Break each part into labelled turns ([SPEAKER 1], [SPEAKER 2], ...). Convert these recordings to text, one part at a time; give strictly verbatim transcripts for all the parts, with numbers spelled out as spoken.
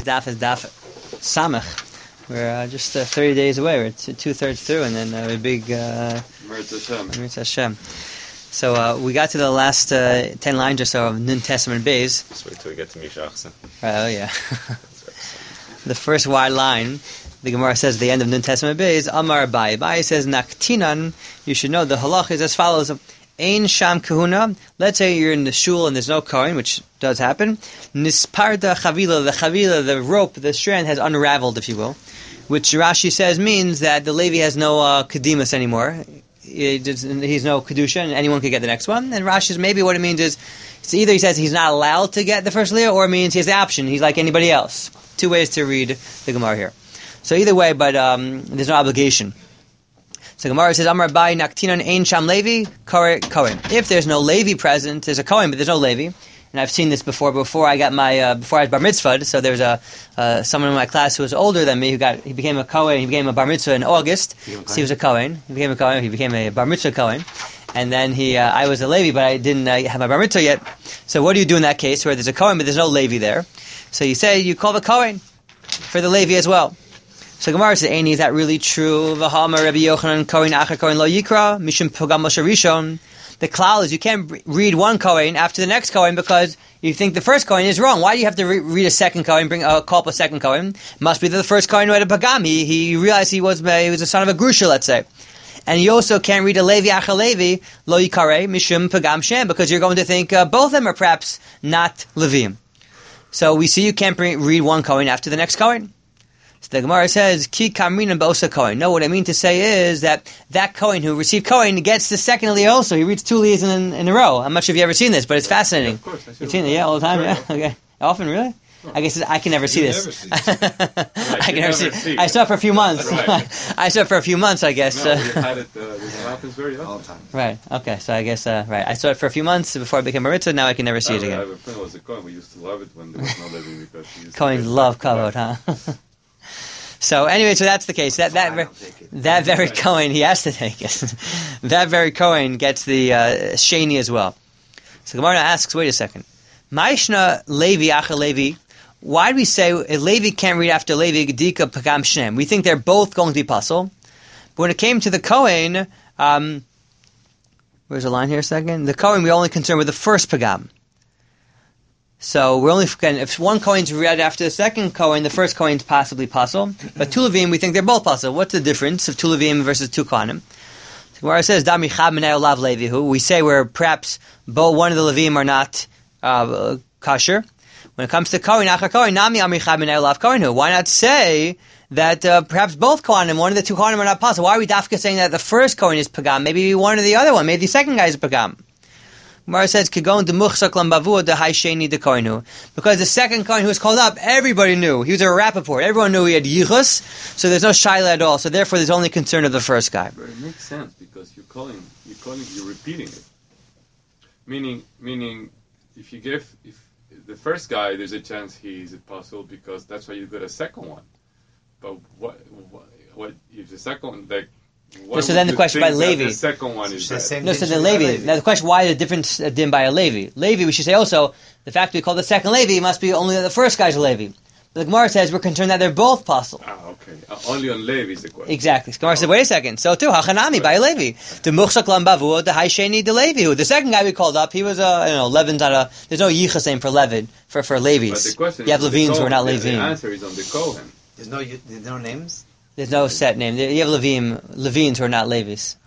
[SPEAKER 1] daf is daf samach. We're uh, just uh, thirty days away. We're t- two thirds through, and then uh, a big uh,
[SPEAKER 2] Hashem.
[SPEAKER 1] Hashem. So uh, we got to the last uh, ten lines or so of Nun Testament Beis.
[SPEAKER 2] Just wait till we get to Mishachsa.
[SPEAKER 1] Oh yeah. The first wide line, the Gemara says at the end of Nun Testament Beis, Amar Abai. Abai says Naktinan. You should know the halach is as follows: Ein sham kahuna. Let's say you're in the shul and there's no kohen, which does happen. Nisparda chavila. The chavila, the rope, the strand has unraveled, if you will. Which Rashi says means that the Levi has no uh, Kedimus anymore. He does, he's no Kedusha, and anyone could get the next one. And Rashi says maybe what it means is, it's either he says he's not allowed to get the first Leah, or it means he has the option. He's like anybody else. Two ways to read the Gemara here. So either way, but um, there's no obligation. So Gemara says, Amar Bai Naktinon Ein Sham Levi, Kohen. If there's no Levi present, there's a Kohen, but there's no Levi. And I've seen this before. Before I got my, uh, before I was bar mitzvah, so there was a uh, someone in my class who was older than me who got, he became a Kohen. He became a bar mitzvah in August. So he was a Kohen. He became a Kohen. He became a bar mitzvah Kohen. And then he, uh, I was a Levi, but I didn't uh, have my bar mitzvah yet. So what do you do in that case where there's a Kohen but there's no Levi there? So you say you call the Kohen for the Levi as well. So Gemara says, Eini, is that really true? V'hamar Rabbi Yochanan Kohen Acher Kohen Lo Yikra Mishum Pogam Moshe Rishon. The klal is you can't read one Kohen after the next Kohen because you think the first Kohen is wrong. Why do you have to re- read a second Kohen, bring uh, call up a second Kohen? Must be that the first Kohen who had a Pagam. He, he realized he was he was the son of a Grusha, let's say. And you also can't read a Levi Acher Levi Lo Yikare Mishum Pagam Shem because you're going to think uh, both of them are perhaps not Levim. So we see you can't bring, read one Kohen after the next Kohen. So the Gemara says, Ki Kamrin Bosa Kohen. No, what I mean to say is that that Kohen who received Kohen gets the second Aliyah also. He reads two Aliyahs in, in a row. I'm not sure if you've ever seen this, but it's fascinating.
[SPEAKER 2] Yeah, of course.
[SPEAKER 1] You've seen it, yeah, all the time, yeah? Okay. Often, really? I guess I can never see
[SPEAKER 2] you
[SPEAKER 1] this.
[SPEAKER 2] Never see right,
[SPEAKER 1] I can never,
[SPEAKER 2] never
[SPEAKER 1] see.
[SPEAKER 2] see.
[SPEAKER 1] I saw it for a few months.
[SPEAKER 2] Right.
[SPEAKER 1] I saw it for a few months, I guess.
[SPEAKER 2] No, we had it. Uh, it happens very often. All the time.
[SPEAKER 1] Right. Okay. So I guess uh, right. I saw it for a few months before I became a mitzvah. Now I can never see
[SPEAKER 2] I,
[SPEAKER 1] it again.
[SPEAKER 2] I have a friend who was a Kohen. We used to love it when there was no Levi because he used
[SPEAKER 1] Kohen
[SPEAKER 2] to
[SPEAKER 1] love kavod, huh? So anyway, so that's the case. That that ver- that very Kohen, he has to take it. That very Kohen gets the uh, sheni as well. So Gemara asks, wait a second, Ma'ishna Levi Acher Levi. Why do we say a Levi can't read after Levi Gedika Pagam Shneim? We think they're both going to be puzzle. But when it came to the Kohen, um, where's the line here a second? The Kohen, we're only concerned with the first Pagam. So we're only if one Kohen's read after the second Kohen, the first Kohen's possibly puzzle. But two Levim, we think they're both puzzle. What's the difference of two Levim versus two Kohanim? So where it says Dami Chab Menei Olav Levihu, we say where perhaps both one of the Levim are not uh, kosher. When it comes to Kohen, Acher Kohen, Nami Amri Chab Menei Olav Kohenhu. Why not say that uh, perhaps both Kohanim, one of the two Kohanim are not puzzle? Why are we dafka saying that the first Kohen is Pagam? Maybe one or the other one. Maybe the second guy is Pagam. Gemara says, "Kigon demuchsak lambavu de haysheni de koinu," because the second Kohen who was called up, everybody knew he was a Rappaport. Everyone knew he had yichus, so there's no shaila at all. So therefore, there's only concern of the first guy.
[SPEAKER 2] But it makes sense because you're calling, you're calling, you're repeating it. Meaning, meaning, if you give, if the first guy, there's a chance he's a puzzle because that's why you got a second one. But what, what, what if the second one, like?
[SPEAKER 1] No, so then the question by Levi.
[SPEAKER 2] The second one is
[SPEAKER 3] the same.
[SPEAKER 1] No, so the Levi. Levi. Now the question: why the difference uh, din by a Levi? Levi, we should say also the fact we call the second Levi must be only that the first guy's a Levi. But the Gemara says we're concerned that they're both puzzle.
[SPEAKER 2] Ah, okay. Uh, only on Levi is the question.
[SPEAKER 1] Exactly. The Gemara oh. says, wait a second. So too, hachanami by a Levi. The muchsak lambavu, the haysheni de Levi. The second guy we called up, he was a you know Levin's not a. There's no yichus name for Levin for for Levis.
[SPEAKER 2] But the question
[SPEAKER 1] you have Levines who are not
[SPEAKER 2] the,
[SPEAKER 1] Levim.
[SPEAKER 2] The answer is on the Kohen.
[SPEAKER 3] There's no there's no names.
[SPEAKER 1] There's no set name. You have Levim, Levines who are not Levis.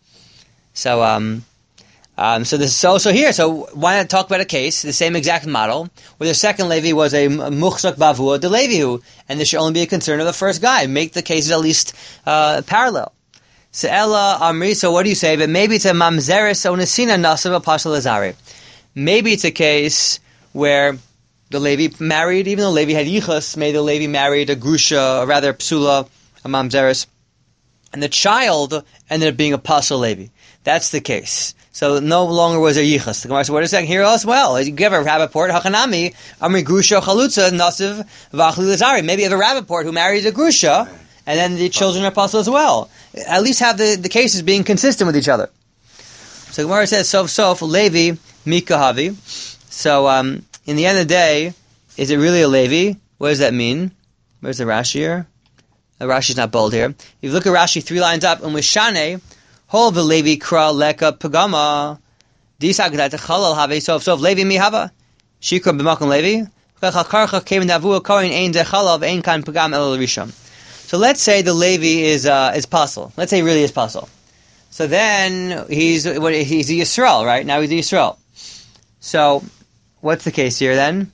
[SPEAKER 1] So, um, um, so this so so here. So why not talk about a case, the same exact model, where the second Levi was a muchzak bavua de Levihu, and there should only be a concern of the first guy. Make the cases at least uh, parallel. So Ella Amri. So what do you say? But maybe it's a mamzeres onesina nasav apostle azari. Maybe it's a case where the Levi married, even though Levi had yichus, maybe the Levi married a grusha, or rather psula, a mamzeres, and the child ended up being a pasal Levi. That's the case. So no longer was there yichus. The Gemara says, what is that here as well? You give a Rappaport, hachanami, amri grusha chalutza, nasiv v'achli lazari. Maybe you have a Rappaport who marries a grusha, and then the children are pasal as well. At least have the, the cases being consistent with each other. So the Gemara says, sof sof, Levi, mikahavi. So, um, in the end of the day, is it really a Levi? What does that mean? Where's the Rashi here? The Rashi's not bold here. If you look at Rashi three lines up, and with Shane, Hol v'Levi kra leka pagama, disagdat chalal have sof sof Levi mihava, shikra b'makom Levi, kachalkarcha came in davu kohen ein dechalav ein kan pagam el risham. So let's say the Levi is uh, is puzzle. Let's say he really is puzzle. So then he's what, he's a Yisrael, right? Now he's a Yisrael. So what's the case here then?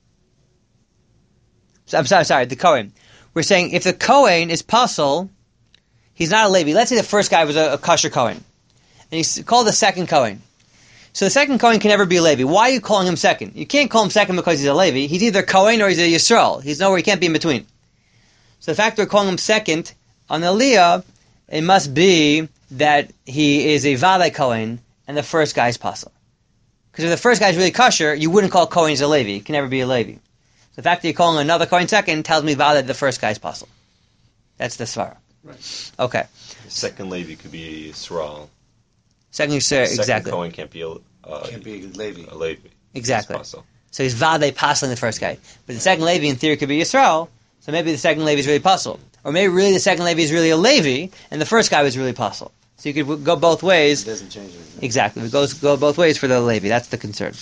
[SPEAKER 1] So, I'm sorry, sorry, the Kohen. We're saying if the Kohen is puzzle, he's not a Levi. Let's say the first guy was a, a kosher Kohen, and he's called the second Kohen. So the second Kohen can never be a Levi. Why are you calling him second? You can't call him second because he's a Levi. He's either Kohen or he's a Yisrael. He's nowhere. He can't be in between. So the fact we're calling him second on the Aliyah, it must be that he is a Vale Kohen and the first guy is puzzle. Because if the first guy is really kosher, you wouldn't call Kohen a Levi. He can never be a Levi. So the fact that you're calling another Kohen second tells me Vale that the first guy is puzzle. That's the svara.
[SPEAKER 2] Right.
[SPEAKER 1] Okay.
[SPEAKER 4] The second Levi could be a Yisrael.
[SPEAKER 1] Second Yisrael,
[SPEAKER 4] Second
[SPEAKER 1] exactly.
[SPEAKER 4] Kohen can't be a, uh,
[SPEAKER 3] Can't be a Levi.
[SPEAKER 4] a Levi.
[SPEAKER 1] Exactly.
[SPEAKER 4] It's puzzle.
[SPEAKER 1] So he's Vade passing the first guy. But the second Levi in theory could be Yisrael, so maybe the second Levi is really puzzle. Or maybe really the second Levi is really a Levi, and the first guy was really puzzle. So you could go both ways.
[SPEAKER 3] It doesn't change anything.
[SPEAKER 1] Exactly. It goes go both ways for the Levi. That's the concern.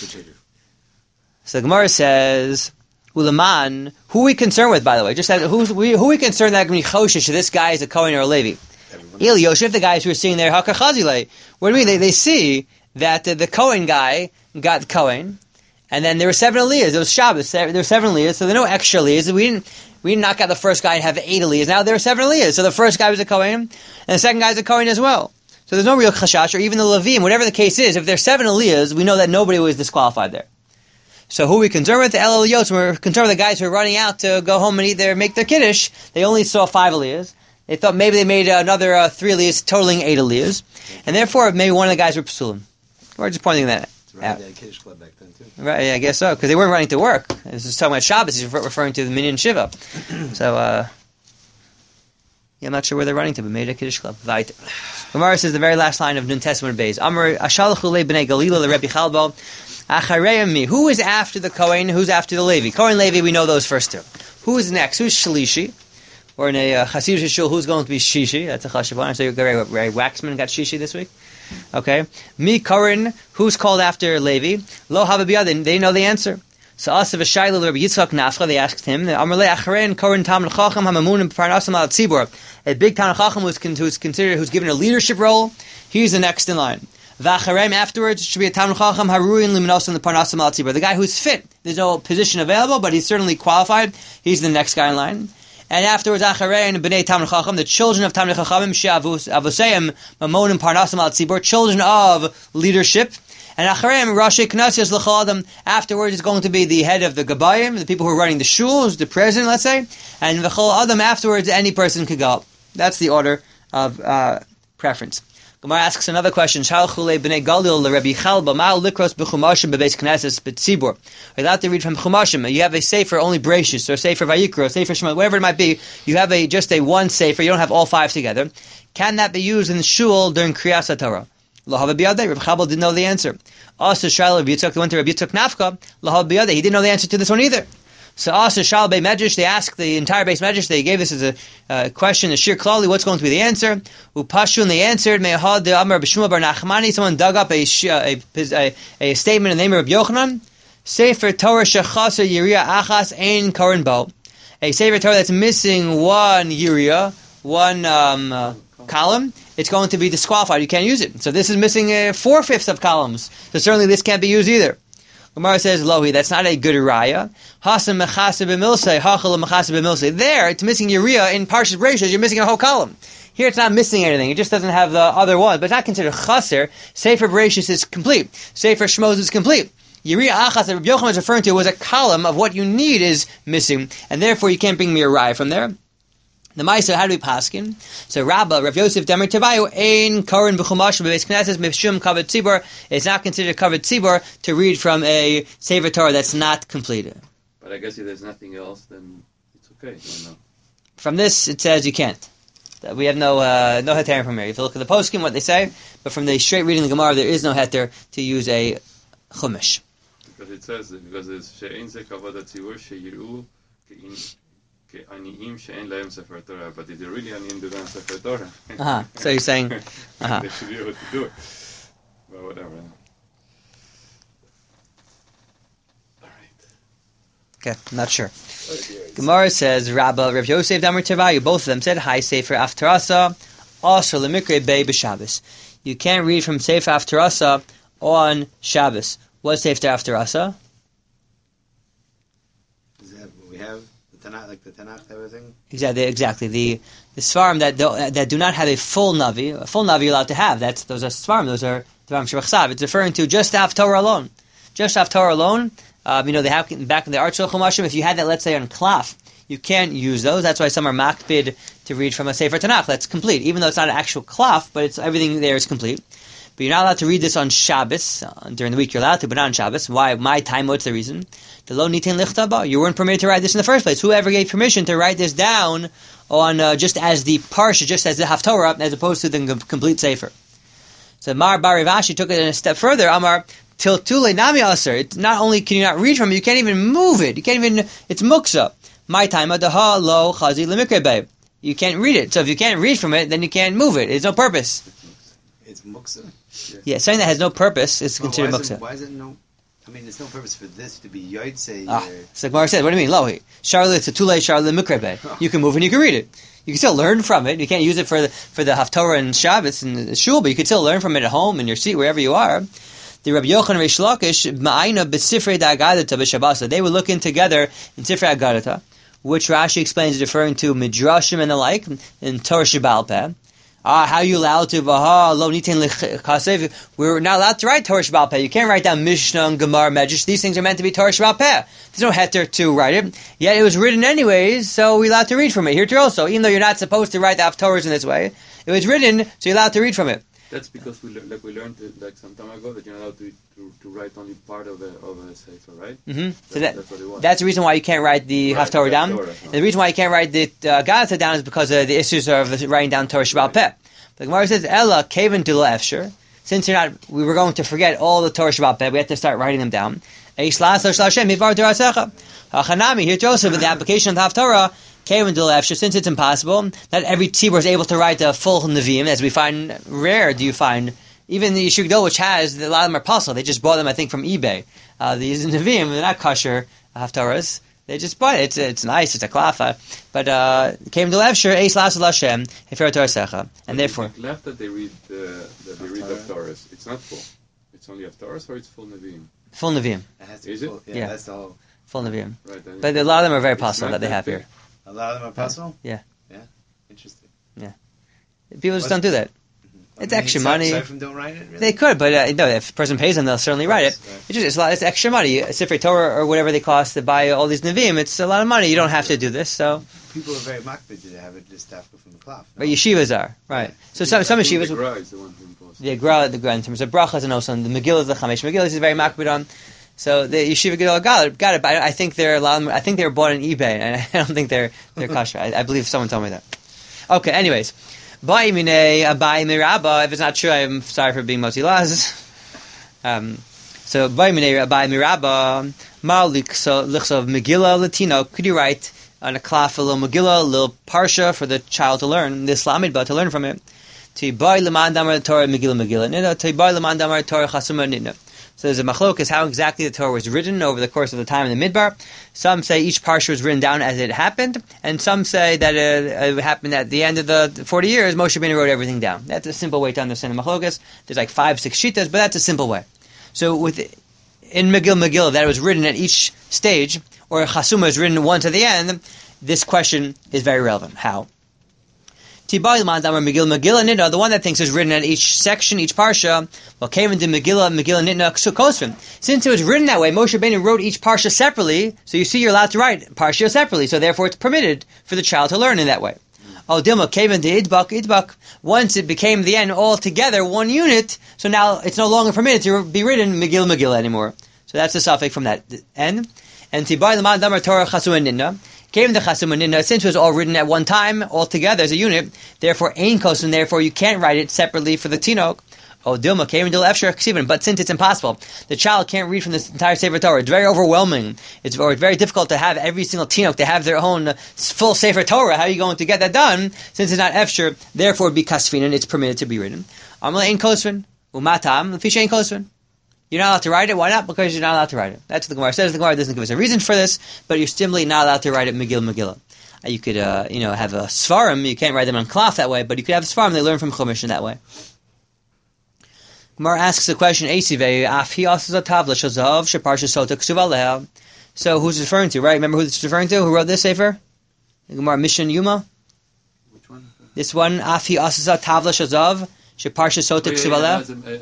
[SPEAKER 1] So the Gemara says, Ulaman, who are we concerned with, by the way? Just that, who's, we, who are we concerned that going to be Choshish, this guy is a Kohen or a Levi? Il Yoshef, the guys who are seeing there, Hakar Chazile. What do you mean? They, they see that uh, the Kohen guy got the Kohen, and then there were seven Aliyahs. It was Shabbos. There were seven Aliyahs, so there are no extra Aliyahs. We didn't, we didn't knock out the first guy and have eight Aliyahs. Now there are seven Aliyahs. So the first guy was a Kohen, and the second guy is a Kohen as well. So there's no real Chashash, or even the Levim, whatever the case is. If there's seven Aliyahs, we know that nobody was disqualified there. So who are we concerned with? The El Eliyos. We're concerned with the guys who are running out to go home and eat their, make their Kiddush. They only saw five Aliyahs. They thought maybe they made another uh, three Aliyahs, totaling eight Aliyahs. And therefore, maybe one of the guys were Psulim. We're just pointing that out.
[SPEAKER 3] They had Kiddush Club back then, too.
[SPEAKER 1] Right, yeah, I guess so, because they weren't running to work. This is talking about Shabbos. He's referring to the Minyan Shiva. So, uh, yeah, I'm not sure where they're running to, but maybe a Kiddush Club. Vayit. Gemara says the very last line of Nun Testament Beis. Amar Ashalchu le b'nei Galila le Rebbe Chalbo. Achareim mi. Who is after the Kohen? Who's after the Levi? Kohen, Levi, we know those first two. Who is next? Who's Shalishi? Or in a uh, Hasidic shul, who's going to be Shishi? That's a chashuv one. So Ray, Ray Waxman got Shishi this week. Okay. Mi Koren, who's called after Levi? Lo Hababiyah, they know the answer. So Asav Shayla Rabbi Yitzchak Nafcha, they asked him, Amarle Acharen Koren Talmid Chacham Hamamun Parnasam Al Tzibur. A big Talmid Chacham who's, who's considered, who's given a leadership role, he's the next in line. V'acharem afterwards should be a Talmid Chacham Haruin Limnos the Parnasam Al Tzibur. The guy who's fit. There's no position available, but he's certainly qualified. He's the next guy in line. And afterwards, Acharein B'nei Talmid Chacham, the children of Talmid Chachamim, She'avuseim Mamonim Parnasam Al Tzibur, children of leadership. And Achareim Rashi Knasias L'chol Adam. Afterwards, is going to be the head of the Gabayim, the people who are running the shuls, the president, let's say. And L'chol Adam. Afterwards, any person could go up. That's the order of uh, preference. Gemara asks another question. Shalchule b'nei Galil l'Rebbe Chalba ma'al likros b'chumashim b'beis knesses b'tzibur. Without to read from chumashim, you have a sefer only Bereshis or sefer Vayikra, or sefer Shema, whatever it might be. You have a just a one sefer. You don't have all five together. Can that be used in the shul during Kriyas HaTorah? L'hava b'yadei. Reb Chabal didn't know the answer. Also, Shaila Reb Yitzchak went to Reb Yitzchak Nafka. L'hava b'yadei. He didn't know the answer to this one either. So also Shal Bei Medrash, they asked the entire base Medrash, they gave this as a uh, question, a shir klali, what's going to be the answer? Upashun, they answered, Me'ahad de Amar B'Shuma Bar Nachmani, someone dug up a, a, a, a statement in the name of Yochanan, Sefer Torah Shechasa Yiriya Achas Ein Koren Bo, a Sefer Torah that's missing one Yiriya, one um, uh, column, it's going to be disqualified, you can't use it. So this is missing uh, four-fifths of columns, so certainly this can't be used either. Gemara says, Lohi, that's not a good raya. Hasan mechase b'milsei, hachal mechase b'milsei. There, it's missing urea. In Parshas Bereishis, you're missing a whole column. Here, it's not missing anything. It just doesn't have the other one. But it's not considered chaser. Sefer Bereishis is complete. Sefer Shmos is complete. Urea achas that Rabbi Yochanan was referring to was a column of what you need is missing. And therefore, you can't bring me a raya from there. The Maisa, how do we paskin? So Rabba, Rav Yosef Demer Tevayu, Ein Koren B'chumash B'beis Knesses Mishum Kavod Tzibur. It's not considered Kavod Tzibur to read from a Sefer Torah that's not completed.
[SPEAKER 2] But I guess if there's nothing else, then it's okay. No, no.
[SPEAKER 1] From this, it says you can't. We have no uh, no heter from here. If you look at the poskim, what they say, but from the straight reading of the Gemara, there is no heter to use a chumash.
[SPEAKER 2] Because it says, because it's She'ein Ze Kavod Tzibur She'yiru כעניים שאין להם ספר Torah, but if they're really עניים, they don't have ספר Torah.
[SPEAKER 1] Uh-huh. So you're saying, uh-huh.
[SPEAKER 2] They should be able to do it. But whatever. All right.
[SPEAKER 1] Okay, I'm not sure. Gemara says, Rabba, Rav Yosef, Damar Tevayu, both of them said, Hi, Sefer Aftarasa, also Lemikre Bei B'Shabbos. You can't read from Sefer Aftarasa on Shabbos. What's Sefer Aftarasa?
[SPEAKER 3] Is that what we have? The Tanakh, like the Tanakh, everything?
[SPEAKER 1] Exactly, exactly. The the Svarim that do, that do not have a full Navi, a full Navi you're allowed to have. That's those are Svarim. Those are Dvarim Shebachsav. It's referring to just Haftorah alone, just Haftorah alone. Um, you know, they have back in the Archel Chumashim. If you had that, let's say on Klaf, you can't use those. That's why some are makbid to read from a Sefer Tanakh that's complete, even though it's not an actual Klaf, but it's everything there is complete. But you're not allowed to read this on Shabbos. Uh, during the week you're allowed to, but not on Shabbos. Why? My time, what's the reason? The lo nitin lichtaba. You weren't permitted to write this in the first place. Whoever gave permission to write this down on uh, just as the parsha, just as the Haftorah, as opposed to the g- complete Sefer. So Mar Bar Rav Ashi took it a step further. Amar tiltule nami aser. It's not only can you not read from it, you can't even move it. You can't even. It's muksa. My time adaha lo chazi lemikrebei. You can't read it. So if you can't read from it, then you can't move it. It's no purpose.
[SPEAKER 3] It's muksa?
[SPEAKER 1] Yeah, something that has no purpose is
[SPEAKER 3] Well,
[SPEAKER 1] considered
[SPEAKER 3] why is
[SPEAKER 1] muksa.
[SPEAKER 3] it, why is it no... I mean, there's no purpose for this to be yotzei.
[SPEAKER 1] Ah,
[SPEAKER 3] or-
[SPEAKER 1] so Gemara says, what do you mean, lohi? Charlotte to tule Charlotte mikrebe. You can move and you can read it. You can still learn from it. You can't use it for the for the Haftorah and Shabbos and the shul, but you can still learn from it at home in your seat wherever you are. The Rabbi Yochanan Reish Lakish ma'ayna b'sifrei da'agadata b'shabasa. They were looking together in Sifrei Agadata, which Rashi explains is referring to midrashim and the like in Torah Sheba'al Peh. Ah, how are you allowed to? Vaha lo nitin l'chasev. We're not allowed to write Torah Sheba'al Peh. You can't write down Mishnah and Gemara Medrash. These things are meant to be Torah Sheba'al Peh. There's no heter to write it. Yet it was written anyways, so we're allowed to read from it. Here too also, even though you're not supposed to write the Haftorahs in this way, it was written, so you're allowed to read from it.
[SPEAKER 2] That's because we le- like we learned it, like some time ago that you're not allowed to, to, to write only part of a of a sefer, right?
[SPEAKER 1] Mm-hmm. So
[SPEAKER 2] That-
[SPEAKER 1] that,
[SPEAKER 2] that's what it was.
[SPEAKER 1] that's the reason why you can't write the
[SPEAKER 2] Right,
[SPEAKER 1] Haftorah down.
[SPEAKER 2] Haftorah, huh.
[SPEAKER 1] And the reason why you can't write the uh, Gadata down is because of the issues of writing down Torah Sheba'al Peh. The Gemara says, Ella kaven to efsher. Since you're not, we were going to forget all the Torah Sheba'al Peh, we have to start writing them down. Eish la'asar shel Hashem, mivar derasecha. Hachanami, here Joseph, with the application of the Haftorah, kaven to efsher, since it's impossible, not every tzibur is able to write the full Nevi'im, as we find rare, do you find, even the Yeshiva Gedol, which has, a lot of them are puzzle, they just bought them, I think, from eBay. Uh, these Nevi'im, they're not kosher Haftorahs. They just bought it. It's, it's nice. It's a klafa. But uh, came to Levsher, Eis Lasal Hashem, Hefer Torah Secha. And therefore...
[SPEAKER 2] left that they read the that they read Haftorahs. It's not full. It's only Haftorahs or it's full Nevi'im?
[SPEAKER 1] Full Nevi'im.
[SPEAKER 3] It has to
[SPEAKER 2] Is
[SPEAKER 3] be
[SPEAKER 2] it?
[SPEAKER 3] full. Yeah,
[SPEAKER 1] Yeah.
[SPEAKER 3] that's all.
[SPEAKER 1] Full Nevi'im.
[SPEAKER 2] Right. then
[SPEAKER 1] But
[SPEAKER 2] it's-
[SPEAKER 1] a lot of them are very
[SPEAKER 2] it's
[SPEAKER 1] possible
[SPEAKER 2] not
[SPEAKER 1] that they have
[SPEAKER 2] big.
[SPEAKER 1] here.
[SPEAKER 3] A lot of them are possible?
[SPEAKER 1] Yeah.
[SPEAKER 3] Yeah? Interesting.
[SPEAKER 1] People just don't do that. It's
[SPEAKER 3] I mean,
[SPEAKER 1] extra
[SPEAKER 3] aside-
[SPEAKER 1] money.
[SPEAKER 3] aside from don't write it, really?
[SPEAKER 1] They could, but uh, no, if a person pays them, they'll certainly write it.
[SPEAKER 3] Right.
[SPEAKER 1] It's just it's, a lot, it's extra money. A Sifrei Torah or whatever they cost to buy all these Nevi'im, it's a lot of money. You don't have to do this, so...
[SPEAKER 3] People are very makbid to have it just after from the cloth. No?
[SPEAKER 1] But yeshivas are, right. So some, some
[SPEAKER 2] I think
[SPEAKER 1] yeshivas...
[SPEAKER 2] the Gra is the one who imposed.
[SPEAKER 1] The Gra, the Gra, in terms of brachas and also the Megillah is the Chamesh. Megillah is very makbid on. So the Yeshiva Gedol got it, got it. But I, I think they're a lot. Of them, I think they were bought on eBay, and I don't think they're they're kosher. I, I believe someone told me that. Okay. Anyways, Bai Minei Abai Mirabba. If it's not true, I'm sorry for being Moti Laz. Um, so Bai Minei Abai Mirabba Malik so Lichsov Megillah Latino. Could you write on a klaf a little Megillah, a little parsha for the child to learn, the Islamid, but to learn from it? Tibai Leman Damar Torah Megillah Megillah Nina. Tibai Leman Damar Torah Chasuma Nina. So there's a machlokas how exactly the Torah was written over the course of the time in the Midbar. Some say each parsha was written down as it happened, and some say that it, it happened at the end of the forty years. Moshe Rabbeinu wrote everything down. That's a simple way to understand the machlokas. There's like five, six shitas, but that's a simple way. So with in Megillah Megillah that it was written at each stage, or Chasuma is written once at the end, this question is very relevant. How? Tibai Leman Damar Megillah Megillah Nitna, the one that thinks is written at each section, each parsha, well, came into Megillah Megillah Nitna Ksukosvim. Since it was written that way, Moshe Rabbeinu wrote each parsha separately, so you see you're allowed to write parsha separately, so therefore it's permitted for the child to learn in that way. Oh, Dilma came into Idbak, Idbak, once it became the end all together, one unit, so now it's no longer permitted to be written Megillah Megillah anymore. So that's the suffix from that end. And Tibai Leman Damar Torah Chasuma Nitna. Came the Chasuma Nitna, since it was all written at one time, all together as a unit, therefore Ein Kosun, therefore you can't write it separately for the Tinok. Oh, Dilma came into Efshar Ksivin, but since it's impossible, the child can't read from this entire Sefer Torah. It's very overwhelming. It's or very difficult to have every single Tinok to have their own uh, full Sefer Torah. How are you going to get that done? Since it's not Efshar, therefore, be Kasfin, and it's permitted to be written. Amala Ein Kosvin, Umatam, Lefisha Ein Kosvin. You're not allowed to write it. Why not? Because you're not allowed to write it. That's what the Gemara says. The Gemara doesn't give us a reason for this, but you're simply not allowed to write it Megillah Megillah. Uh, you could, uh, you know, have a Svarim. You can't write them on cloth that way, but you could have a Svarim. They learn from Chumash in that way. Gemara asks the question, so who's referring to, right? Remember who this is referring to? Who wrote this Sefer? The Gemara Mishan Yuma?
[SPEAKER 2] Which one?
[SPEAKER 1] This one, Afi Asaza Tavla Shazav, Sheparsha Sota Ksuvaleha?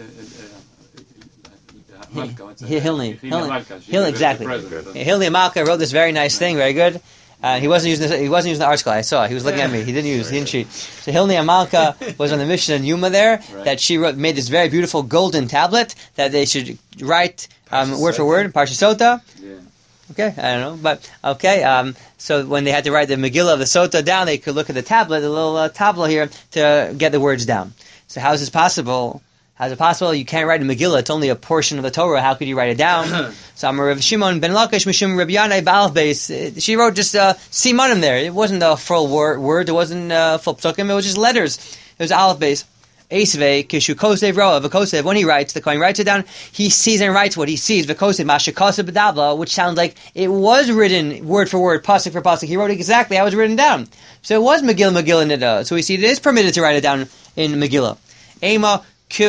[SPEAKER 1] Hilni. Hilni, exactly. Hilni Malka wrote this very nice thing, very good. Uh, he wasn't using this, he wasn't using the article. I saw. He was looking at me. He didn't use. He didn't cheat. So Hilni Amalka was on the mission in Yuma there right. that she wrote, made this very beautiful golden tablet that they should write um, word for word Parsha Sota.
[SPEAKER 2] Yeah.
[SPEAKER 1] Okay, I don't know, but okay. Um, so when they had to write the Megillah of the Sota down, they could look at the tablet, the little uh, tablet here, to get the words down. So how is this possible? How is it possible? You can't write a Megillah. It's only a portion of the Torah. How could you write it down? So I'm Rav Shimon ben Lakish Mishum Rabbi Yanai Ba'al Beis. She wrote just uh, simanim there. It wasn't a full word. word. It wasn't uh, full psukim. It was just letters. It was aleph beis. Esvei kishu kosev roa v'kosev. When he writes, the Kohen writes it down. He sees and writes what he sees. V'kosev mashikosev b'dabla, which sounds like it was written word for word, pasuk for pasuk. He wrote exactly how it was written down. So it was Megillah Megillah Nida. So we see it is permitted to write it down in Megillah. Ema.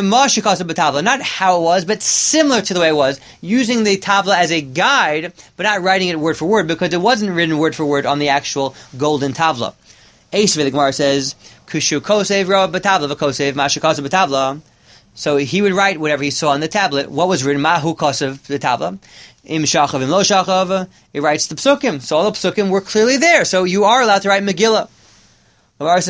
[SPEAKER 1] Not how it was, but similar to the way it was, using the tabla as a guide, but not writing it word for word, because it wasn't written word for word on the actual golden tabla. Esvei, the Gemara says, Kushu kosev ro b'tabla v'kosev mashu kosev b'tabla. So he would write whatever he saw on the tablet, what was written, mahu kosev the tabla. Im shachav, im lo shachav, he writes the psukim. So all the psukim were clearly there, so you are allowed to write Megillah. No, it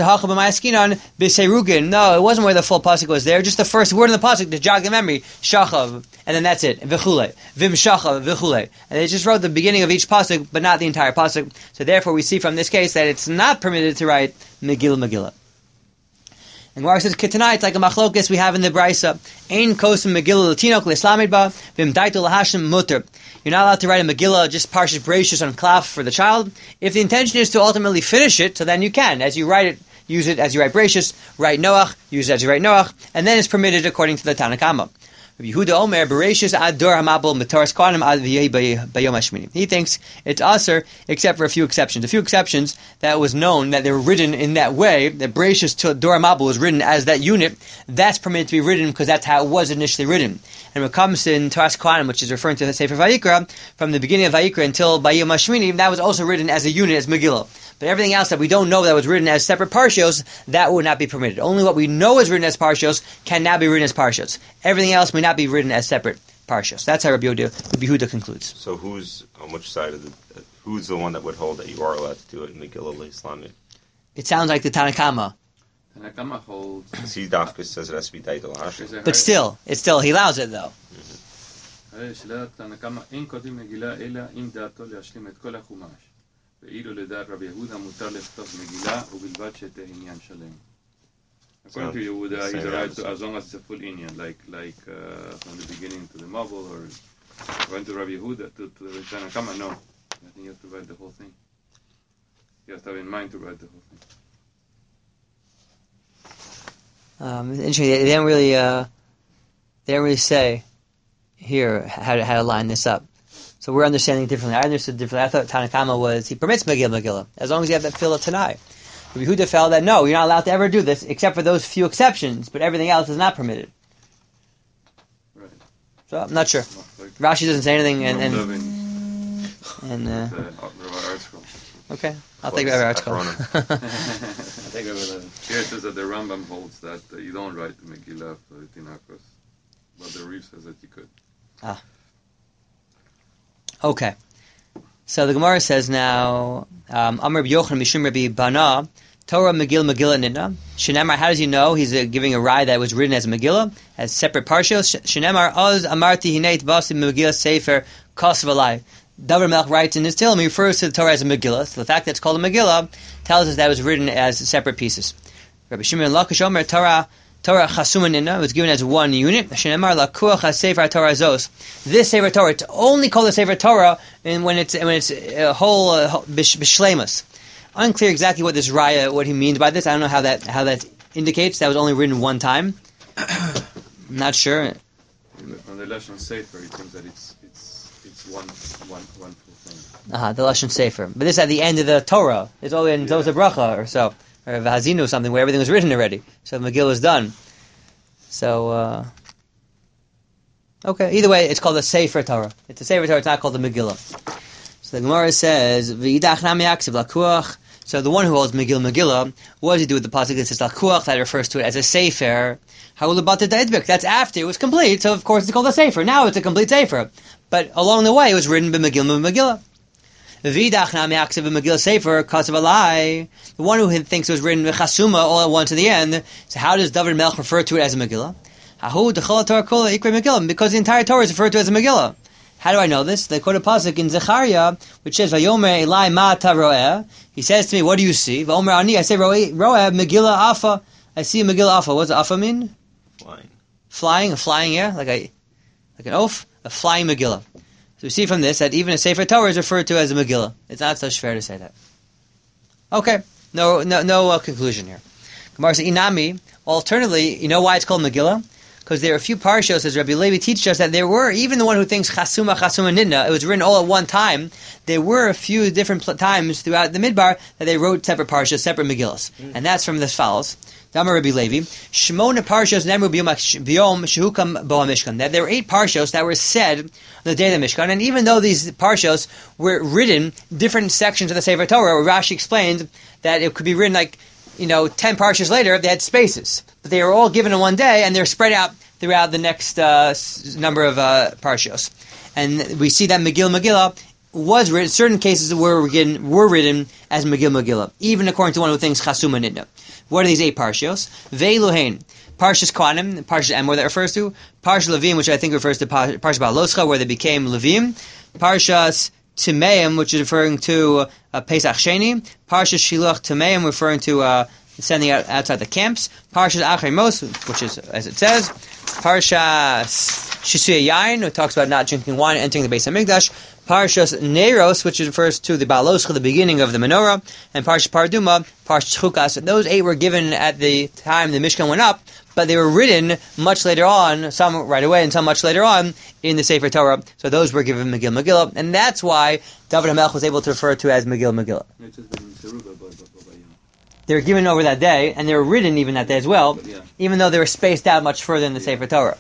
[SPEAKER 1] wasn't where the full pasuk was there. Just the first word in the pasuk to jog the memory. Shachav, and then that's it. V'chule, vim shachav, v'chule, and they just wrote the beginning of each pasuk, but not the entire pasuk. So therefore, we see from this case that it's not permitted to write Megillah Megillah. And Gemara says, "Kitana, it's like a machlokes we have in the Brisa. Ein kosim Megillah l'tinok l'islamid ba vim daitu l'hashim muter." You're not allowed to write a Megillah, just Parshas Bereishis on cloth for the child. If the intention is to ultimately finish it, so then you can. As you write it, use it as you write Bereishis, write Noach, use it as you write Noach, and then it's permitted according to the Tanna Kama. Yehuda Omer, Bereishis ad dor hamabel mitaras kohanim ad v'yehi bayom hashmini. He thinks it's usher, except for a few exceptions. A few exceptions that was known that they were written in that way, that Bereishis to dor hamabel was written as that unit, that's permitted to be written because that's how it was initially written. And when it comes in Taras Kohanim, which is referring to the Sefer Vayikra, from the beginning of Vayikra until Bayom Hashmini, that was also written as a unit, as Megillah. But everything else that we don't know that was written as separate parshios, that would not be permitted. Only what we know is written as parshios can now be written as parshios. Everything else may not be written as separate parshios. That's how Rabbi Yehuda, Rabbi Yehuda concludes.
[SPEAKER 4] So who's on which side of the? Who's the one that would hold that you are allowed to do it in Megillah Islamic?
[SPEAKER 1] It sounds like the Tanna Kama.
[SPEAKER 2] Tanna Kama holds.
[SPEAKER 4] See, Dafka says it has to be Daitel Hashim.
[SPEAKER 1] But still, it's still he allows it though.
[SPEAKER 2] ואילו לדעת רבי יהודה מותר לכתוב מגילה ובלבד שתהיה עניין שלם. According to Yehuda, he's allowed to, as long as it's a full inyan, like like uh, from the beginning to the Mabul, or according to Rabbi Yehuda, to, to the Tanna Kama, no. I think you have to write the whole thing. You have to have in mind to write the whole thing.
[SPEAKER 1] Um, it's interesting, they didn't really, uh, they didn't really say here how to, how to line this up. So we're understanding differently. I understood differently. I thought Tanna Kama was, he permits Megillah Megillah, as long as you have that Tefillah Tanai. Rabbi Yehuda felt that no, you're not allowed to ever do this, except for those few exceptions, but everything else is not permitted.
[SPEAKER 2] Right.
[SPEAKER 1] So I'm not sure. Rashi doesn't say anything, and... and, and uh, okay, I'll take Rabbi Artschool.
[SPEAKER 2] Here it says that the Rambam holds that uh, you don't write the Megillah for the Tinakos, but the Reef says that you could.
[SPEAKER 1] Ah. Okay, so the Gemara says now, um, Amar Rabbi Yochanan Mishum Rabbi Bana, Torah Megillah Megillah Nidna. Shenemar, how does he know? He's uh, giving a ride that was written as a Megillah, as separate partials. Shenemar, Oz Amarti Hineit Basim Megillah Sefer Kosev Alai. Davar Melch writes in his Tillim, he refers to the Torah as a Megillah. So the fact that it's called a Megillah tells us that it was written as separate pieces. Rabbi Shimon Lakish Omer, Torah Torah Chasuma Nina was given as one unit. Shenemar Lakuach HaSefer Torah Zos. This Sefer Torah, it's only called the Sefer Torah and when it's when it's a whole uh, bishlemus. Unclear exactly what this raya, what he means by this. I don't know how that how that indicates. That was only written one time. I'm not sure.
[SPEAKER 2] On the Lashon Sefer, it seems that it's it's it's one one one full thing.
[SPEAKER 1] Uh-huh, the Lashon Sefer. But this at the end of the Torah. It's all in Zos Bracha or so. Or V'hazinu or something, where everything was written already. So the Megillah was done. So, uh... okay, either way, it's called the Sefer Torah. It's a Sefer Torah, it's not called the Megillah. So the Gemara says, V'idach nami yaksiv lakuach. So the one who holds Megillah Megillah, what does he do with the pasuk that says lakuach, that refers to it as a Sefer? How will about the Daidbik? That's after it was complete, so of course it's called a Sefer. Now it's a complete Sefer. But along the way, it was written by Megillah Megillah. Vidach nami yaksiv Megillah Sefer kasav alai. The one who thinks it was written with Chasuma all at once to the end. So how does David Melch refer to it as a Megillah? Hahu dechol Torah kol ikra Megillah, because the entire Torah is referred to as a Megillah. How do I know this? They quote a pasuk in Zechariah which says, "Vayomer Elai ma ta roeh." He says to me, "What do you see?" Vayomer ani, I say roeh Megillah Afa. I see a Megillah Afa. What does Afa mean?
[SPEAKER 4] Flying.
[SPEAKER 1] Flying, a flying air, like a like an oaf, a flying Megillah. So we see from this that even a Sefer Torah is referred to as a Megillah. It's not such fair to say that. Okay, no no no uh, conclusion here. Gemara says, Inami, alternatively, you know why it's called Megillah? Because there are a few parshos, as Rabbi Levi teaches us, that there were, even the one who thinks Chasuma, Chasuma Nidna, it was written all at one time, there were a few different pl- times throughout the Midbar that they wrote separate parshos, separate Megillas. Mm. And that's from this follows. Damar Rabbi Levi, Shmona parshos nemru biyom shehukam bo HaMishkan. That there were eight parshos that were said on the day of the Mishkan, and even though these parshos were written, different sections of the Sefer Torah, where Rashi explained that it could be written like, you know, ten parshas later, they had spaces. But they were all given in one day, and they're spread out throughout the next uh, s- number of uh, parshas. And we see that Megillah Megillah was written, certain cases were written, were written as Megillah Megillah, even according to one who thinks Chasuma Nidna. What are these eight parshas? Ve'eluhein, Parshas Kohanim, Parshas Emor that refers to, Parshas Levim, which I think refers to Parshas Baloscha, where they became Levim, Parshas Timeim, which is referring to uh, Pesach Sheni, Parshas Shiluach Timeim, referring to uh, sending out outside the camps, Parshas Achrei Mos, which is, as it says, Parshas Shisuya Yain, who talks about not drinking wine, entering the Beis HaMikdash, Parshas Neiros, which refers to the Baloscha, the beginning of the menorah, and Parshas Parduma, Parshas Chukas. Those eight were given at the time the Mishkan went up, but they were written much later on, some right away and some much later on, in the Sefer Torah. So those were given Megillah Megillah, and that's why David HaMelech was able to refer to as Megillah Megillah. They were given over that day, and they were written even that day as well, even though they were spaced out much further in the Sefer Torah.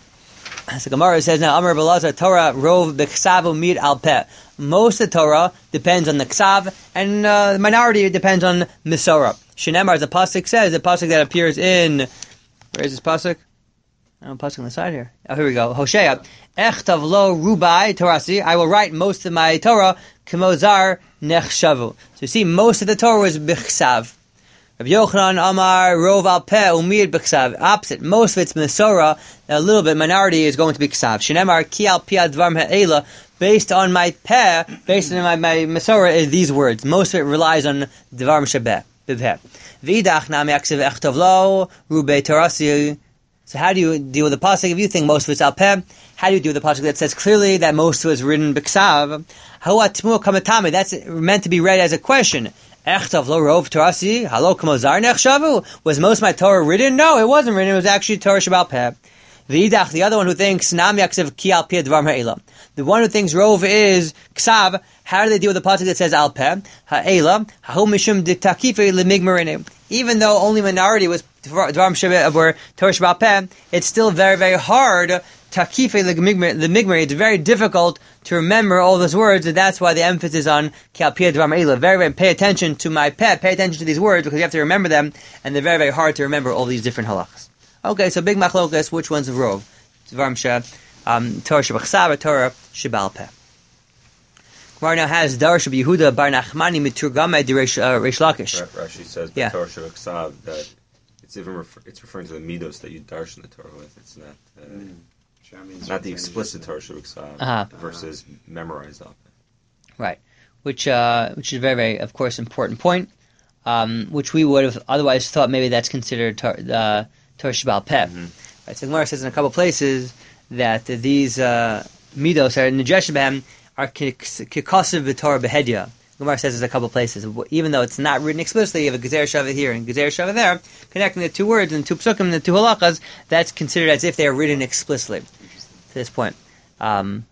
[SPEAKER 1] So Gemara says now, Amar Belazar, Torah rov b'ksav umid al peh. Most of the Torah depends on the ksav, and uh, the minority depends on Misorah. Shenemar, as the pasuk says, the pasuk that appears in, where is this pasuk? I don't know, pasuk on the side here. Oh, here we go. Hosea, Echtav lo rubai torasi. I will write most of my Torah k'mozar nechshavu. So you see, most of the Torah was b'ksav. Rabbi Yochanan Amar Rov al Peh Umid b'Ksav. Opposite. Most of it's Mesorah. A little bit minority is going to be Ksav. Shenemar Ki al Pi Advarim Ha'ela. Based on my Peh, based on my, my Mesorah is these words. Most of it relies on Dvarim Shebeh. V'idach Nam Yaksiv Echtov Lo Rubei Torasi. So how do you deal with the pasuk? If you think most of it's al Peh, how do you deal with the pasuk that says clearly that most of it is written b'Ksav? Ha'u Atmu Kamatame. That's meant to be read as a question. Echtav lo rov torasi halo k'mozar nechshavu. Was most of my Torah written? No, it wasn't written. It was actually Torah Shebal Peh. V'idach, the other one who thinks nam yaksiv ki al pi dvarim ha'ela. The one who thinks rov is ksav. How do they deal with the pasuk that says al peh ha'ela hahu mishum diktakife lemigmarine? Even though only minority was dvarim shebel were Torah Shebal Peh, it's still very very hard. Takife lemigmarine. It's very difficult to remember all those words, and that's why the emphasis on ki al pi dvarim ha'ela. Very very pay attention to my peh. Pay attention to these words because you have to remember them, and they're very very hard to remember all these different halachas. Okay, so big machlokas. Which one's a rov? Dvarim she, um, Torah Shebachsav or Torah Shebal Peh. Gemara now has Darash of Yehuda Bar Nachmani Miturgamei de Reish Lakish.
[SPEAKER 4] Rashi says
[SPEAKER 1] yeah.
[SPEAKER 4] Torah Shebachsav that it's even refer- it's referring to the midos that you darshan the Torah with. It's not uh, mm. not the explicit Torah Shebachsav
[SPEAKER 1] uh-huh.
[SPEAKER 4] versus memorized al Peh.
[SPEAKER 1] Right, which uh, which is a very very of course important point. Um, which we would have otherwise thought maybe that's considered tor- uh, Torah Sheba'al Peh.
[SPEAKER 4] Mm-hmm.
[SPEAKER 1] Right, so Gemara says in a couple places that uh, these uh, midos are Nejesh Behem are kikosav v'Torah behedya. Gemara says in a couple places, even though it's not written explicitly, you have a Gezer Shava here and Gezer Shava there, connecting the two words and two psukim and the two halachas, that's considered as if they are written explicitly. To this point. Um,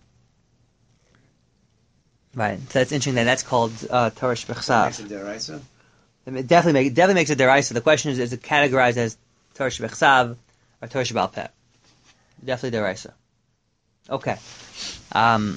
[SPEAKER 1] right, so that's interesting that that's called uh, Torah Shebechsav. It definitely, make, it definitely makes it deraisa. The question is, is it categorized as Torah Shebechsav or Torah Sheba'al Peh? Definitely deraisa. Okay. Um,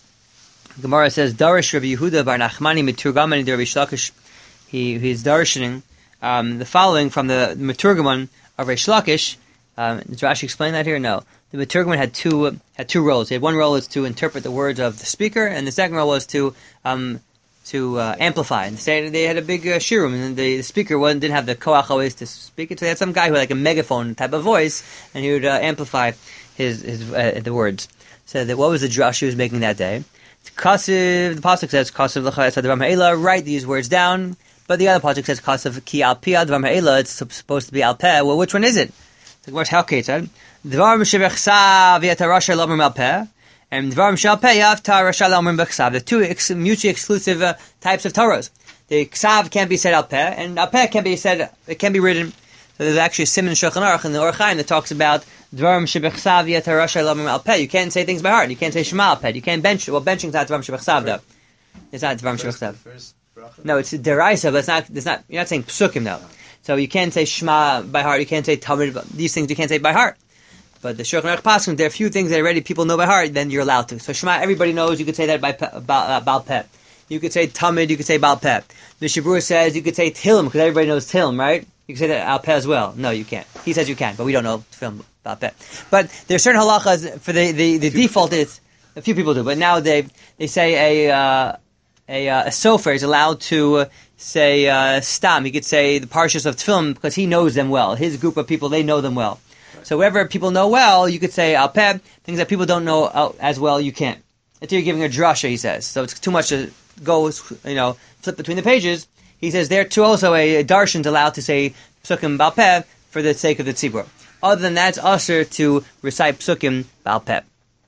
[SPEAKER 1] Gemara says, Darish Rabbi Yehuda bar Nachmani Meturgaman de Rabbi Shlakish. He he's darshaning um, the following from the Meturgaman of Rabbi Shlakish. Um, does Rashi explain that here? No. The Meturgaman had two had two roles. He had one role was to interpret the words of the speaker, and the second role was to um, to uh, amplify. And they, they had a big uh, shirum, and the, the speaker wasn't, didn't have the koach always to speak it. So they had some guy who had like a megaphone type of voice, and he would uh, amplify his his uh, the words. So that what was the drush he was making that day? Kasiv, the pasuk says Kasiv l'chayes advam ha'ela. Write these words down. But the other pasuk says Kasiv ki al pi advam ha'ela. It's supposed to be al peh. Well, which one is it? The Gemara how okay said dvar shebechsav yet rasha lomrim al peh. And Dvarim Shal Peh Yavtar Rashal Omrim B'Ksav. The two ex- mutually exclusive uh, types of Torahs. The Ksav can't be said Al Peh, and Al Peh can be said. It can be written. So there's actually a Siman Shulchan Aruch in the Or Chaim that talks about Dvarim Shebechsav Yavtar Rashal Omrim Al Peh. You can't say things by heart. You can't say Shema Al Peh. You can't bench. Well, benching's not Dvarim Shebechsav though. It's not Dvarim Shebechsav. No, it's Deraisa, but it's not. It's not. You're not saying Psukim though. So you can't say Shema by heart. You can't say Talmud. These things you can't say by heart. But the Shulchan Aruch Pasuk, there are a few things that already people know by heart, then you're allowed to. So Shema, everybody knows, you could say that by uh, Baal Peh. You could say Tamid, you could say Baal Peh. The Shabur says you could say Tilm, because everybody knows Tilm, right? You can say that Al Peh as well. No, you can't. He says you can, but we don't know Tilm, Baal Peh. But there are certain halachas, for the, the, the default is, a few people do, but now they they say a uh, a, uh, a sofer is allowed to uh, say uh, Stam. He could say the Parshas of Tefillin, because he knows them well. His group of people, they know them well. So wherever people know well, you could say al peh. Things that people don't know uh, as well, you can't. Until you're giving a drasha, he says. So it's too much to go, you know, flip between the pages. He says there too also a, a darshan's allowed to say psukim bal peh for the sake of the tzibur. Other than that, it's usher to recite psukim bal peh.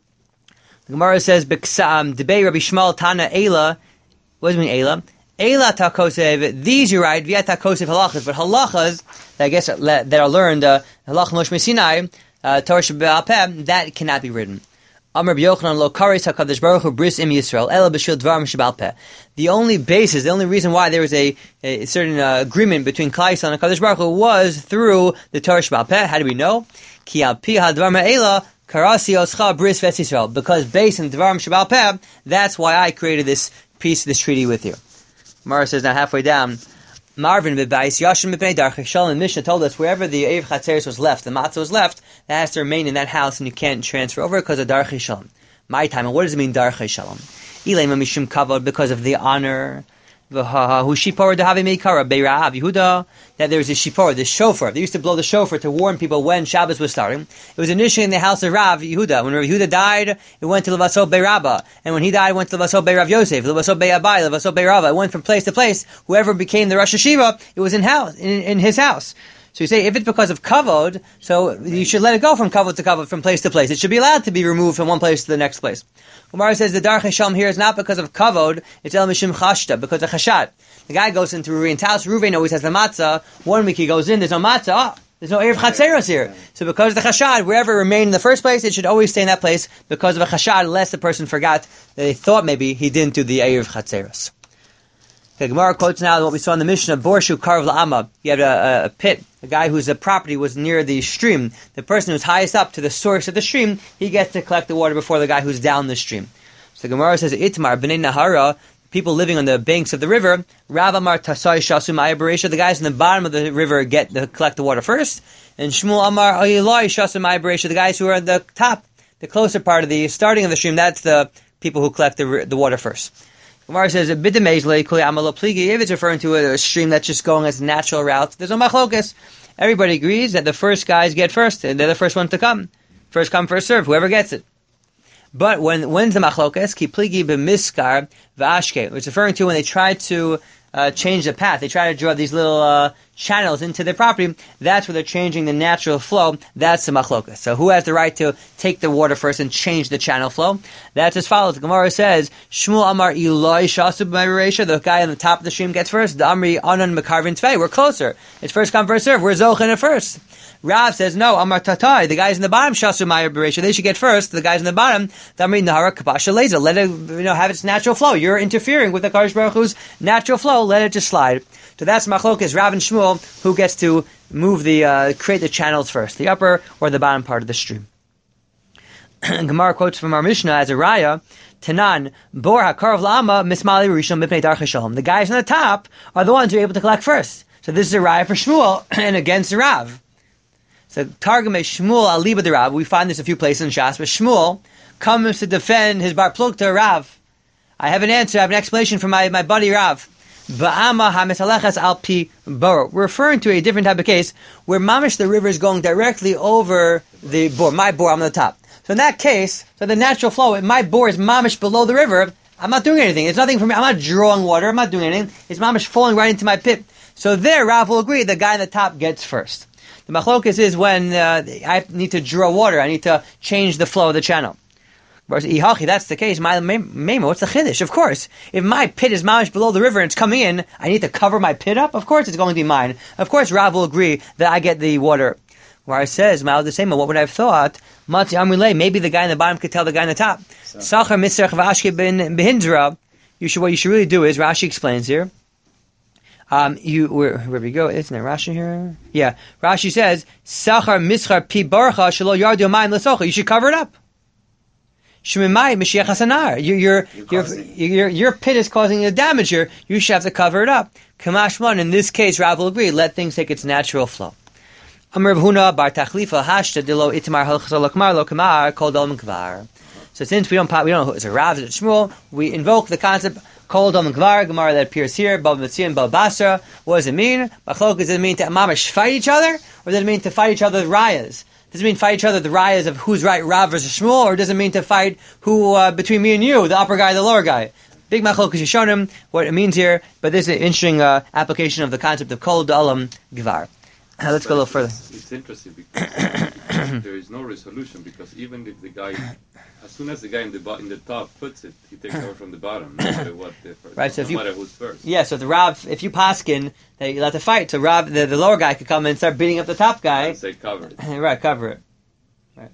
[SPEAKER 1] The Gemara says, "B'ksam debei Rabbi Shmuel Tana Eila." What does it mean Eila? Eila takosev. These you write via takosev halachas, but halachas that I guess that are learned uh, halach Moshe Sinai uh, Torah Sheba'al Peh that cannot be written. Amar B'Yochanan lo karis Hakadosh Baruch Hu bris im Yisrael ela b'shil dvarim Sheba'al Peh. The only basis, the only reason why there was a, a certain uh, agreement between Klal Yisrael and Hakadosh Baruch Hu was through the Torah Sheba'al Peh. How do we know? Ki al pi hadvarim ha'ela karasi oscha bris v'es Yisrael. Because based on dvarim Sheba'al Peh, that's why I created this piece, this treaty with you. Mara says now halfway down, Marvin b'bayis yashin b'pnei darchei shalom. Mishnah told us wherever the Eiv Chatzeres was left, the matzah was left, that has to remain in that house and you can't transfer over because of darchei shalom. My time, and what does it mean darchei shalom? Ilema mishum kavod, because of the honor. Hu shipor dehavi meikara beirav Yehuda, that there was a shipor, the shofar. They used to blow the shofar to warn people when Shabbos was starting. It was initially in the house of Rav Yehuda. When Rav Yehuda died, it went to Levaso Beirabba, and when he died, it went to Levaso Beirav Yosef, Levaso Beirabai, Levaso Beirava. It went from place to place. Whoever became the Rosh Hashiva, it was in house, in, in his house. So you say, if it's because of kavod, so you should let it go from kavod to kavod, from place to place. It should be allowed to be removed from one place to the next place. Gemara says the darchei shalom here is not because of kavod, it's el mishum chashta, because of chashat. The guy goes into Ruvain's house, Ruvain always has the matzah, one week he goes in, there's no matzah, oh, there's no Erev Chatzeros here. So because of the chashad, wherever it remained in the first place, it should always stay in that place because of a chashad, unless the person forgot that they thought maybe he didn't do the Erev Chatzeros. Okay, Gemara quotes now what we saw in the Mishnah, Borshu Karv La'ama. You had a, a, a pit, a guy whose uh, property was near the stream. The person who's highest up to the source of the stream, he gets to collect the water before the guy who's down the stream. So the Gemara says, Itmar b'nei Nahara, people living on the banks of the river, Rav Amar Tasai Shasu Ma'aya Bereisha, the guys in the bottom of the river get to collect the water first, and Shmuel Amar Ayilai Shasu Ma'aya Bereisha, the guys who are at the top, the closer part of the starting of the stream, that's the people who collect the, the water first. Gemara says, if it's referring to a stream that's just going as a natural route, there's no machlokas. Everybody agrees that the first guys get first, and they're the first ones to come. First come, first serve, whoever gets it. But when when's the machlokas? Ki pligi b'miskar v'ashke. It's referring to when they try to uh, change the path. They try to draw these little uh, channels into their property, that's where they're changing the natural flow. That's the machlokas. So who has the right to take the water first and change the channel flow? That's as follows. The Gemara says, Shmuel Amar Eloi Shasu B'Meresha, the guy on the top of the stream gets first. The Amri Anan Mekarvin Tvei, we're closer. It's first come, first serve. We're Zochin at first. Rav says, no, Amar Tatai, the guys in the bottom, Shasu Maya Beresha, they should get first. The guys in the bottom, Damri Nahara Kabasha Leza, let it, you know, have its natural flow. You're interfering with the Kadosh Baruch Hu's natural flow, let it just slide. So that's Machlokes, Rav and Shmuel, who gets to move the, uh, create the channels first, the upper or the bottom part of the stream. Gemara quotes from our Mishnah as a raya, Tanan, Bor HaKarav Lama, Mismali Rishon Mipnei Dar Cheshalom. The guys on the top are the ones who are able to collect first. So this is a raya for Shmuel and against Rav. So Targum is Shmuel Aliba de Rav. We find this a few places in Shas, but Shmuel comes to defend his bar plug to Rav. I have an answer, I have an explanation for my, my buddy Rav. Ba'ama ha-mesalechas al-pi bor. We're referring to a different type of case where mamish the river is going directly over the bor. My bor, I'm on the top. So in that case, so the natural flow, my bor is mamish below the river. I'm not doing anything. It's nothing for me. I'm not drawing water. I'm not doing anything. It's mamish falling right into my pit. So there, Rav will agree the guy on the top gets first. The machlokas is when uh, I need to draw water. I need to change the flow of the channel. That's the case. My mema, what's the chiddush? Of course, if my pit is mamish below the river and it's coming in, I need to cover my pit up. Of course, it's going to be mine. Of course, Rav will agree that I get the water. Where I says, "Mal the same." What would I have thought? Mati Amrile. Maybe the guy in the bottom could tell the guy in the top. Sachar mitzrach v'ashke ben behindra. You should. What you should really do is Rashi explains here. Um, you where, where we go? Isn't there Rashi here? Yeah, Rashi says, "Sachar mischar pi barcha shelo yardu mayim l'socha." You should cover it up. Shemimai Mashiach Hasanar. Your your your your your pit is causing the damage here. You should have to cover it up. Kamashman. In this case, Rav will agree. Let things take its natural flow. Amar Huna bar Tachlifa hashta dilo itmar halchzolakmar lo kamar kol dom kvar. So since we don't we don't know it's a Rav, it's a Shmuel, we invoke the concept kol dom kvar Gemara that appears here. Bab Mitzvah and Bab Basra. What does it mean? Machlok, does it mean to mamash fight each other, or does it mean to fight each other with rayas? Does it mean fight each other the rayas of who's right, Rav versus Shmuel, or does it mean to fight who uh, between me and you, the upper guy, the lower guy? Big machlok is Yishonim, what it means here, but this is an interesting uh, application of the concept of kol dalam gvar. Uh, let's go a little further.
[SPEAKER 2] It's, it's interesting because there is no resolution, because even if the guy, as soon as the guy in the bo- in the top puts it, he takes over from the bottom, no matter what the first,
[SPEAKER 1] right, so
[SPEAKER 2] no
[SPEAKER 1] if
[SPEAKER 2] matter
[SPEAKER 1] you,
[SPEAKER 2] who's first.
[SPEAKER 1] Yeah, so the Rav, if you paskin that you let the fight, so Rav, the, the lower guy could come and start beating up the top guy.
[SPEAKER 2] And say cover it.
[SPEAKER 1] Right, cover it. Right.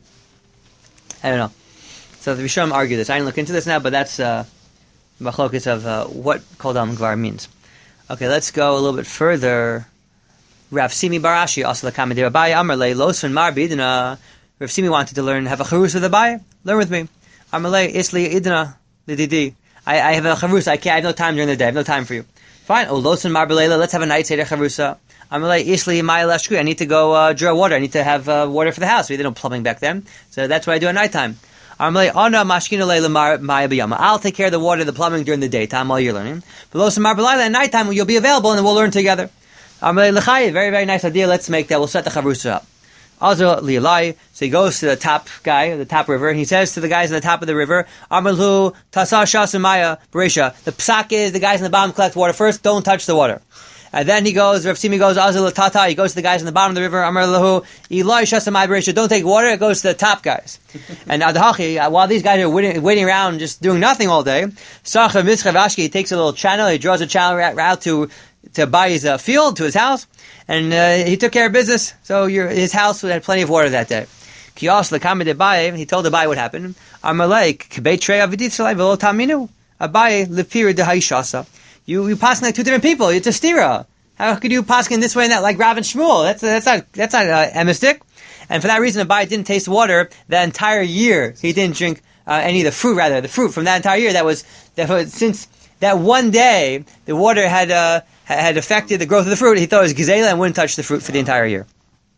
[SPEAKER 1] I don't know. So the Rishonim argue this. I didn't look into this now, but that's uh, machlokes of uh, what kol dam gvar means. Okay, let's go a little bit further. Rav Simi Barashi, also the Kamadei Abaye, Amarle, Losfin Mar Bidna. Rav Simi wanted to learn, have a charus with Abaye. Learn with me. Amarle, Isli Idna, Lididi. I, I have a charus. I can't. I have no time during the day. I have no time for you. Fine. Oh, Losfin Mar Belela. Let's have a night seder charusa. Amarle, Isli Maya Lashku. I need to go uh, draw water. I need to have uh, water for the house. We didn't have plumbing back then, so that's what I do at nighttime. Amarle, Ana Mashkina Leila Maya B'Yama. I'll take care of the water, the plumbing during the daytime while you're learning. But Losfin Mar Belela at nighttime, you'll be available and we'll learn together. Amalei L'chai, very, very nice idea. Let's make that. We'll set the chavrusa up. Also, Li'alai, so he goes to the top guy, the top river, and he says to the guys on the top of the river, Amalhu, Tasa Shasamaya, Beresha. The psak is, the guys in the bottom collect water first, don't touch the water. And then he goes, Rav Simi goes, Azul Tata, he goes to the guys on the bottom of the river, Amalhu, Eloi Shasamaya, Beresha. Don't take water, it goes to the top guys. And Adahachi, while these guys are waiting, waiting around, just doing nothing all day, Sacha Mitzchav Ashki, he takes a little channel, he draws a channel route to to buy his uh, field, to his house, and uh, he took care of business. So your, his house had plenty of water that day. Kios l'kamid Abaye, he told Abaye what happened. Amalei k'bei trei avidit shalai v'lo taminu. Abaye lepira dehaishasa. You you pass like two different people. It's a stira. How could you pass in this way and that, like Rav and Shmuel? That's that's not that's not uh, emistic. And for that reason, Abaye didn't taste water that entire year. He didn't drink uh, any of the fruit, rather the fruit from that entire year. That was that was since that one day the water had. Uh, had affected the growth of the fruit, he thought it was gazela and wouldn't touch the fruit for the entire year.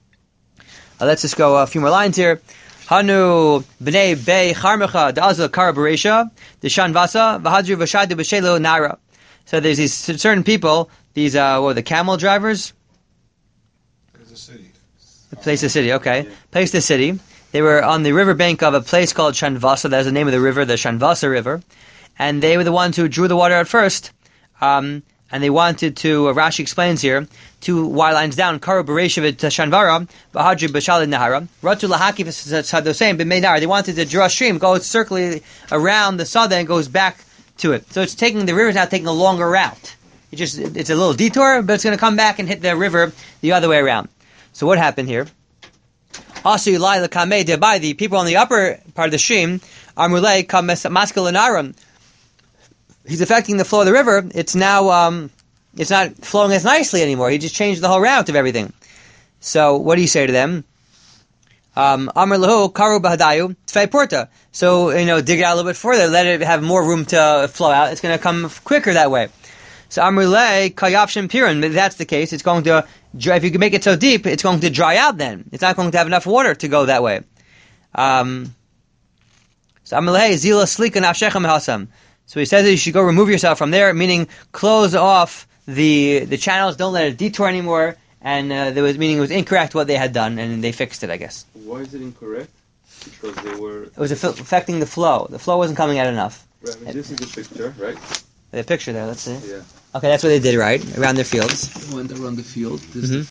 [SPEAKER 1] Uh, let's just go a few more lines here. Hanu b'nei bei charmecha da'azah kara beresha deshan vasa v'hadru v'shadu b'shelo nara. So there's these certain people, these uh, what are the camel drivers?
[SPEAKER 5] There's a city.
[SPEAKER 1] The place the city, okay. Yeah. Place the city. They were on the riverbank of a place called Shanvasa. That's the name of the river, the Shanvasa River. And they were the ones who drew the water out first. Um, and they wanted to, uh, Rashi explains here, two Y lines down, Karu Bereshiv Shanvara, Bahadri Bashalid Nahara, Ratu Lahaki Sadosem, B'Meinar. They wanted to draw a stream, goes circling around the southern and goes back to it. So it's taking, the river's now taking a longer route. It just, it's a little detour, but it's going to come back and hit the river the other way around. So what happened here? Also, the people on the upper part of the stream, Amrulay Maskal. He's affecting the flow of the river. It's now, um, it's not flowing as nicely anymore. He just changed the whole route of everything. So, what do you say to them? Um, Amr lahu karu bahadayu tfei porta. So, you know, dig it out a little bit further, let it have more room to flow out. It's going to come quicker that way. So, Amr lei kayapshin piran. If that's the case, it's going to, if you can make it so deep, it's going to dry out then. It's not going to have enough water to go that way. Um, so, Amr lei zila slika nafshechem hasam. So he says that you should go remove yourself from there, meaning close off the the channels, don't let it detour anymore. And uh, there was meaning it was incorrect what they had done, and they fixed it, I guess.
[SPEAKER 2] Why is it incorrect? Because they were.
[SPEAKER 1] It was aff- affecting the flow. The flow wasn't coming out enough.
[SPEAKER 2] Right, I mean, this is the picture, right?
[SPEAKER 1] The picture there, let's see.
[SPEAKER 2] Yeah.
[SPEAKER 1] Okay, that's what they did, right? Around their fields.
[SPEAKER 2] Went around the field. This
[SPEAKER 1] Mm-hmm.
[SPEAKER 2] is the